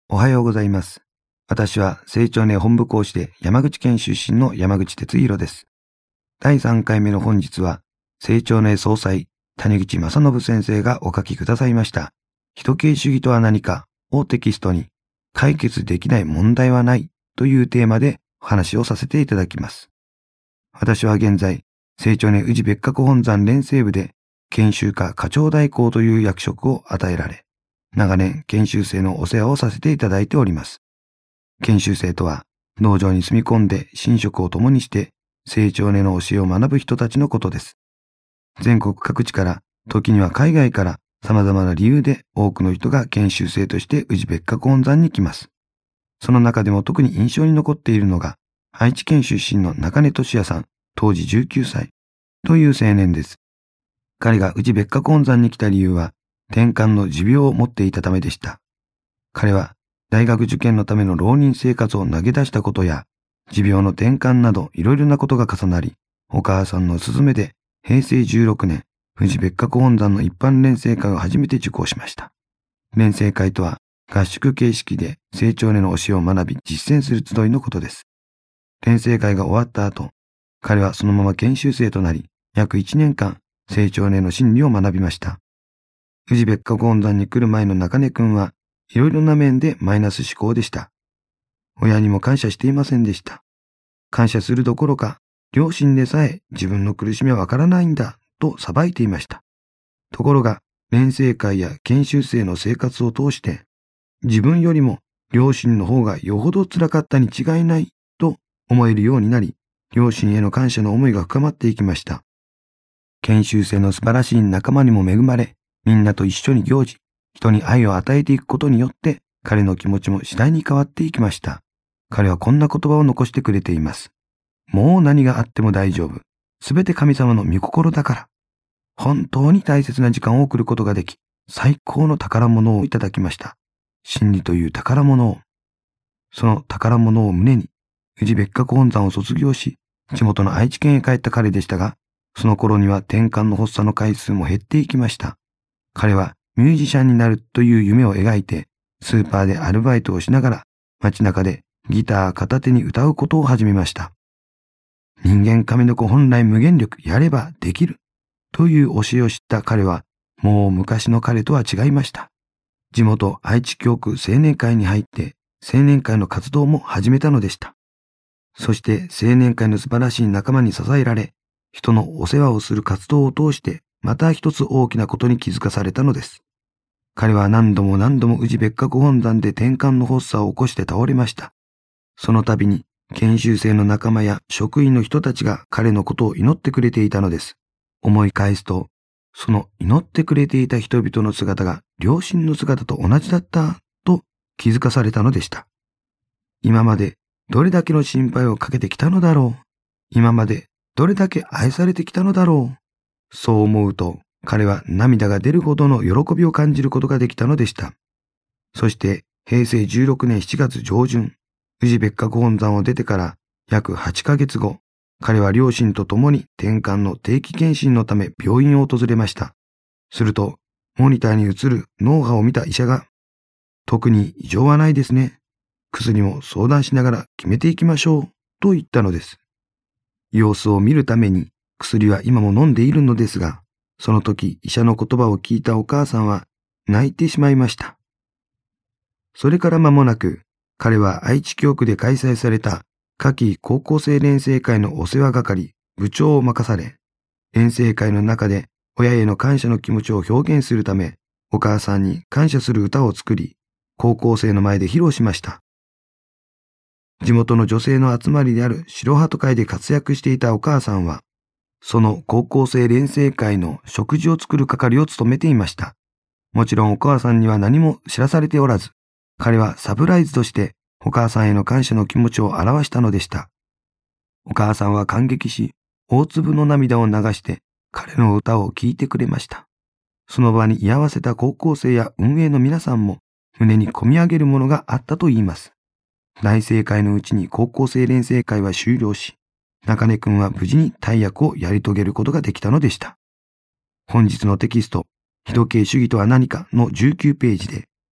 おはようございます。私は成長年本部講師で山口県出身の山口哲弘です。第3回目の本日は、成長年総裁谷口正信先生がお書きくださいました。人形主義とは何かをテキストに、解決できない問題はないというテーマでお話をさせていただきます。私は現在、成長年宇治別格本山連生部で研修課課長代行という役職を与えられ、長年研修生のお世話をさせていただいております。研修生とは道場に住み込んで寝食を共にして成長年の教えを学ぶ人たちのことです。全国各地から時には海外から様々な理由で多くの人が研修生として宇治別格本山に来ます。その中でも特に印象に残っているのが愛知県出身の中根俊也さん、当時19歳という青年です。彼が宇治別格本山に来た理由は転換の持病を持っていたためでした。彼は大学受験のための浪人生活を投げ出したことや、持病の転換などいろいろなことが重なり、お母さんの勧めで平成16年、宇治別格本山の一般錬成会を初めて受講しました。錬成会とは合宿形式で成長年の教えを学び実践する集いのことです。錬成会が終わった後、彼はそのまま研修生となり、約1年間成長年の真理を学びました。宇治別格本山に来る前の中根くんはいろいろな面でマイナス思考でした。親にも感謝していませんでした。感謝するどころか、両親でさえ自分の苦しみはわからないんだと裁いていました。ところが、錬成会や研修生の生活を通して、自分よりも両親の方がよほど辛かったに違いないと思えるようになり、両親への感謝の思いが深まっていきました。研修生の素晴らしい仲間にも恵まれ、みんなと一緒に行事、人に愛を与えていくことによって、彼の気持ちも次第に変わっていきました。彼はこんな言葉を残してくれています。もう何があっても大丈夫。すべて神様の御心だから。本当に大切な時間を送ることができ、最高の宝物をいただきました。真理という宝物を。その宝物を胸に、宇治別格本山を卒業し、地元の愛知県へ帰った彼でしたが、その頃には転換の発作の回数も減っていきました。彼はミュージシャンになるという夢を描いて、スーパーでアルバイトをしながら、街中でギター片手に歌うことを始めました。人間神の子本来無限力やればできるという教えを知った彼は、もう昔の彼とは違いました。地元愛知教区青年会に入って、青年会の活動も始めたのでした。そして青年会の素晴らしい仲間に支えられ、人のお世話をする活動を通して、また一つ大きなことに気づかされたのです。彼は何度も何度も宇治別格本山で転換の発作を起こして倒れました。その度に研修生の仲間や職員の人たちが彼のことを祈ってくれていたのです。思い返すと、その祈ってくれていた人々の姿が両親の姿と同じだったと気づかされたのでした。今までどれだけの心配をかけてきたのだろう。今までどれだけ愛されてきたのだろう。そう思うと、彼は涙が出るほどの喜びを感じることができたのでした。そして、平成16年7月上旬、宇治別格本山を出てから約8ヶ月後、彼は両親と共に転換の定期検診のため病院を訪れました。すると、モニターに映る脳波を見た医者が、特に異常はないですね。薬も相談しながら決めていきましょう、と言ったのです。様子を見るために、薬は今も飲んでいるのですが、その時医者の言葉を聞いたお母さんは泣いてしまいました。それから間もなく、彼は愛知教区で開催された夏季高校生錬成会のお世話係、部長を任され、錬成会の中で親への感謝の気持ちを表現するため、お母さんに感謝する歌を作り、高校生の前で披露しました。地元の女性の集まりである白鳩会で活躍していたお母さんは、その高校生錬成会の食事を作る係を務めていました。もちろんお母さんには何も知らされておらず、彼はサプライズとしてお母さんへの感謝の気持ちを表したのでした。お母さんは感激し、大粒の涙を流して彼の歌を聴いてくれました。その場に居合わせた高校生や運営の皆さんも胸に込み上げるものがあったと言います。大正解のうちに高校生錬成会は終了し、中根くんは無事に大役をやり遂げることができたのでした。本日のテキスト、人形主義とは何かの19ページで、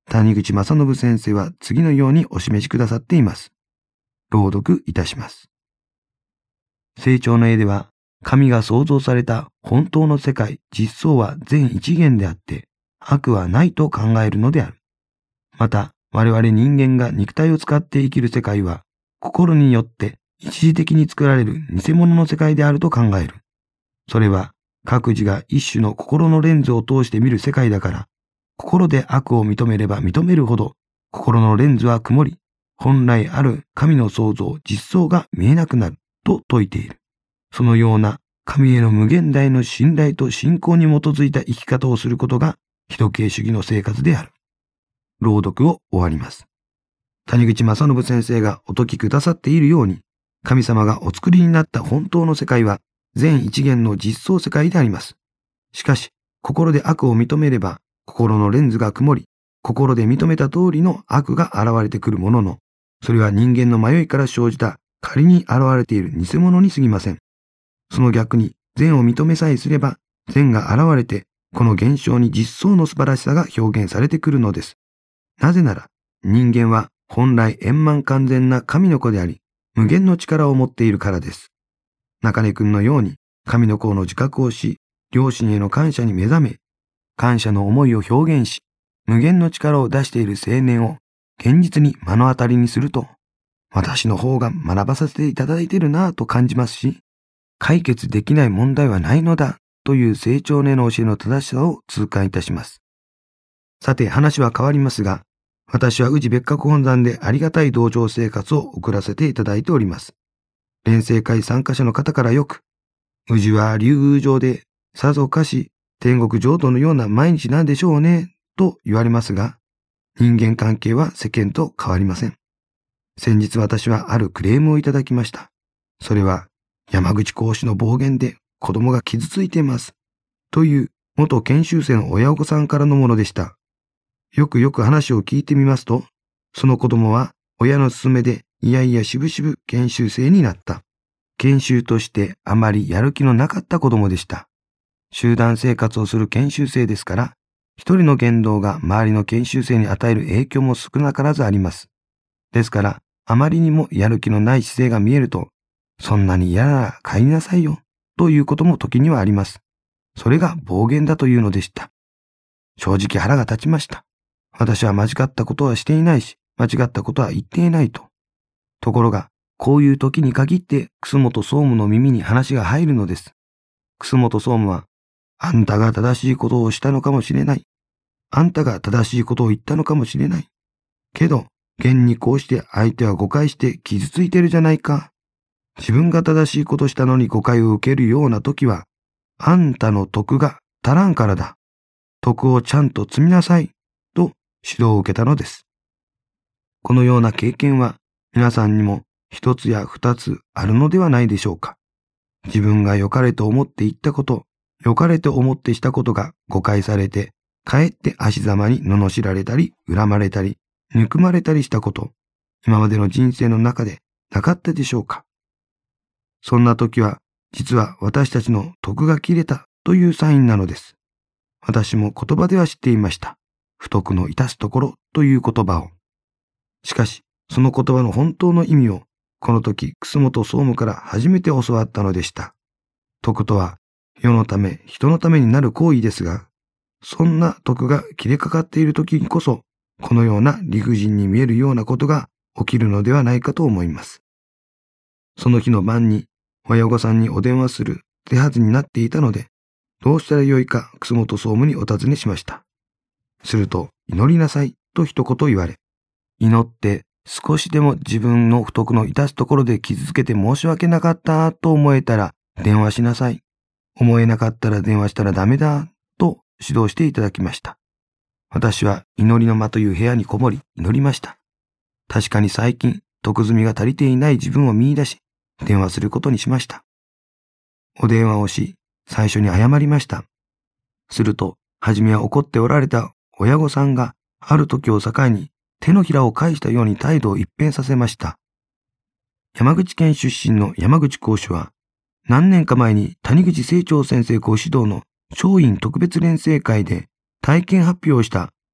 谷口正信先生は次のようにお示しくださっています。朗読いたします。成長の絵では、神が創造された本当の世界、実相は全一元であって、悪はないと考えるのである。また、我々人間が肉体を使って生きる世界は、心によって一時的に作られる偽物の世界であると考える。それは、各自が一種の心のレンズを通して見る世界だから、心で悪を認めれば認めるほど、心のレンズは曇り、本来ある神の創造、実相が見えなくなると説いている。そのような神への無限大の信頼と信仰に基づいた生き方をすることが、日時計主義の生活である。朗読を終わります。谷口正信先生がお説きくださっているように、神様がお作りになった本当の世界は、全一元の実相世界であります。しかし、心で悪を認めれば、心のレンズが曇り、心で認めた通りの悪が現れてくるものの、それは人間の迷いから生じた仮に現れている偽物に過ぎません。その逆に善を認めさえすれば、善が現れて、この現象に実相の素晴らしさが表現されてくるのです。なぜなら、人間は本来円満完全な神の子であり、無限の力を持っているからです。中根くんのように神の子の自覚をし、両親への感謝に目覚め、感謝の思いを表現し、無限の力を出している青年を現実に目の当たりにすると、私の方が学ばさせていただいているなぁと感じますし、解決できない問題はないのだという成長年の教えの正しさを痛感いたします。さて話は変わりますが、私は宇治別格本山でありがたい道場生活を送らせていただいております。錬成会参加者の方からよく、宇治は竜宮城でさぞかし天国浄土のような毎日なんでしょうね、と言われますが、人間関係は世間と変わりません。先日私はあるクレームをいただきました。それは山口講師の暴言で子供が傷ついています。という元研修生の親御さんからのものでした。よく話を聞いてみますと、その子供は親の勧めでいやいやしぶしぶ研修生になった。研修としてあまりやる気のなかった子供でした。集団生活をする研修生ですから、一人の言動が周りの研修生に与える影響も少なからずあります。ですから、あまりにもやる気のない姿勢が見えると、そんなに嫌なら帰りなさいよ、ということも時にはあります。それが暴言だというのでした。正直腹が立ちました。私は間違ったことはしていないし、間違ったことは言っていないと。ところが、こういう時に限って楠本総務の耳に話が入るのです。楠本総務は、あんたが正しいことをしたのかもしれない。あんたが正しいことを言ったのかもしれない。けど、現にこうして相手は誤解して傷ついてるじゃないか。自分が正しいことしたのに誤解を受けるような時は、あんたの徳が足らんからだ。徳をちゃんと積みなさい。と指導を受けたのです。このような経験は皆さんにも一つや二つあるのではないでしょうか。自分が良かれと思って言ったこと、良かれと思ってしたことが誤解されて、かえって足ざまに罵られたり、恨まれたり、憎まれたりしたこと、今までの人生の中でなかったでしょうか。そんな時は、実は私たちの徳が切れたというサインなのです。私も言葉では知っていました。不徳の致すところという言葉を。しかし、その言葉の本当の意味を、この時、楠本総務から初めて教わったのでした。徳とは、世のため、人のためになる行為ですが、そんな徳が切れかかっている時にこそ、このような理不尽に見えるようなことが起きるのではないかと思います。その日の晩に、親御さんにお電話する手はずになっていたので、どうしたらよいか楠本総務にお尋ねしました。すると、祈りなさいと一言言われ、祈って少しでも自分の不徳の致すところで傷つけて申し訳なかったと思えたら電話しなさい。思えなかったら電話したらダメだと指導していただきました。私は祈りの間という部屋にこもり祈りました。確かに最近徳積みが足りていない自分を見出し、電話することにしました。お電話をし、最初に謝りました。すると、はじめは怒っておられた親御さんがある時を境に手のひらを返したように態度を一変させました。山口県出身の山口講師は、何年か前に谷口清張先生ご指導の松陰特別錬成会で体験発表をした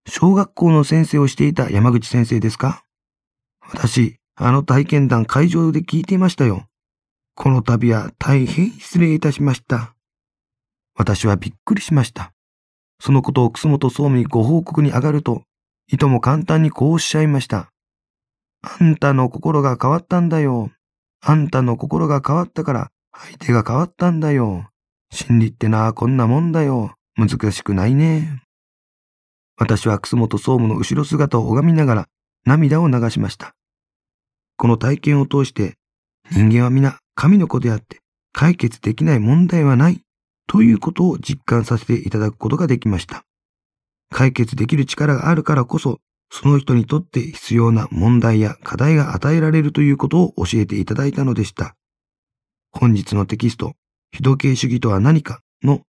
小学校の先生をしていた山口先生ですか？私、あの体験談会場で聞いていましたよ。この度は大変失礼いたしました。私はびっくりしました。そのことを楠本総務にご報告に上がると、いとも簡単にこうおっしゃいました。あんたの心が変わったんだよ。あんたの心が変わったから相手が変わったんだよ。心理ってなあこんなもんだよ。難しくないね。私は楠本総務の後ろ姿を拝みながら涙を流しました。この体験を通して人間は皆神の子であって解決できない問題はないということを実感させていただくことができました。解決できる力があるからこそその人にとって必要な問題や課題が与えられるということを教えていただいたのでした。本日のテキスト、非道系主義とは何かの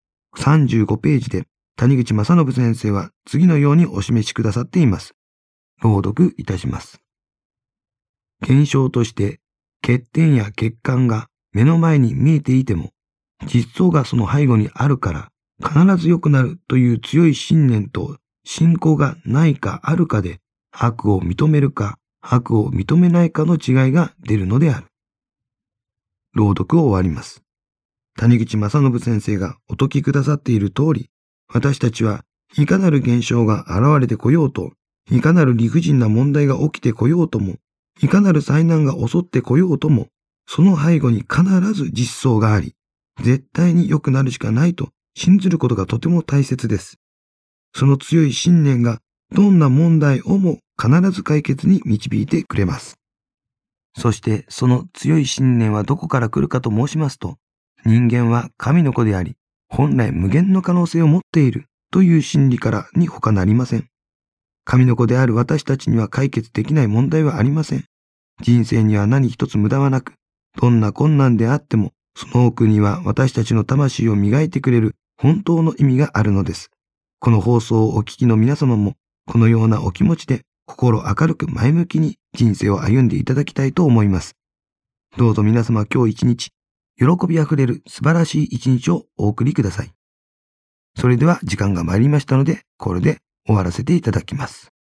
35ページで谷口正信先生は次のようにお示しくださっています。朗読いたします。現象として欠点や欠陥が目の前に見えていても、実相がその背後にあるから必ず良くなるという強い信念と信仰がないかあるかで悪を認めるか悪を認めないかの違いが出るのである。朗読を終わります。谷口正信先生がお説きくださっている通り、私たちはいかなる現象が現れてこようと、いかなる理不尽な問題が起きてこようとも、いかなる災難が襲ってこようとも、その背後に必ず実相があり、絶対に良くなるしかないと信ずることがとても大切です。その強い信念がどんな問題をも必ず解決に導いてくれます。そしてその強い信念はどこから来るかと申しますと、人間は神の子であり、本来無限の可能性を持っているという真理からに他なりません。神の子である私たちには解決できない問題はありません。人生には何一つ無駄はなく、どんな困難であっても、その奥には私たちの魂を磨いてくれる本当の意味があるのです。この放送をお聞きの皆様も、このようなお気持ちで心明るく前向きに人生を歩んでいただきたいと思います。どうぞ皆様今日一日、喜びあふれる素晴らしい一日をお送りください。それでは時間が参りましたので、これで終わらせていただきます。